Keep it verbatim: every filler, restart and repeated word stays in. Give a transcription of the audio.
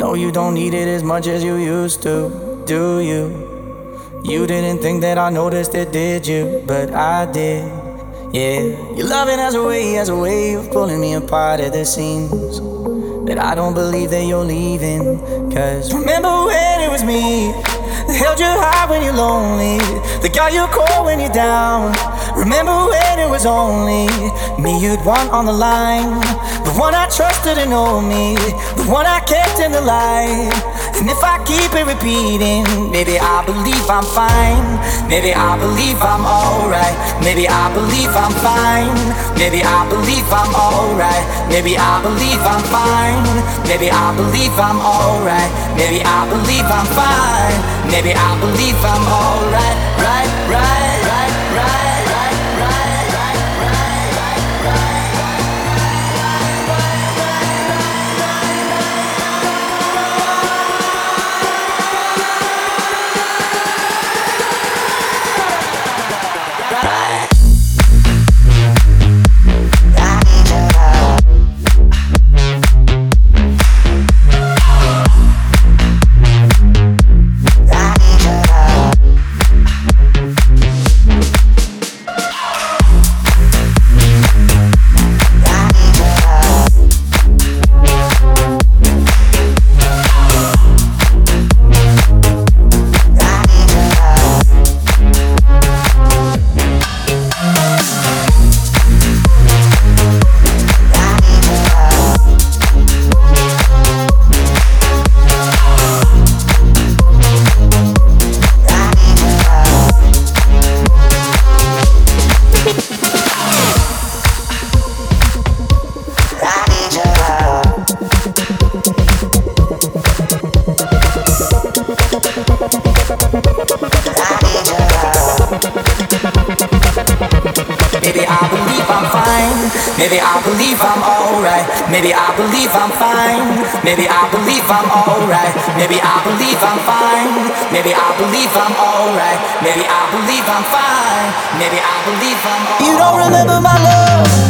No, you don't need it as much as you used to, do you? You didn't think that I noticed it, did you? But I did, yeah. Your loving has a way, has a way of pulling me apart at the seams. But I don't believe that you're leaving. Cause remember when it was me that held you high when you're lonely, that got you cold when you're down. Remember when it was only me you'd want on the line, the one I trusted to know me, the one I kept in the light. And if I keep it repeating, maybe I believe I'm fine, maybe I believe I'm alright, maybe I believe I'm fine, maybe I believe I'm alright, maybe I believe I'm fine, maybe I believe I'm alright, maybe I believe I'm fine, maybe I believe I'm alright, right, right, right, right. Maybe I believe I'm fine, maybe I believe I'm alright, maybe I believe I'm fine, maybe I believe I'm alright, maybe I believe I'm fine, maybe I believe I'm alright, maybe I believe I'm fine, maybe I believe I'm alright. You don't remember my love,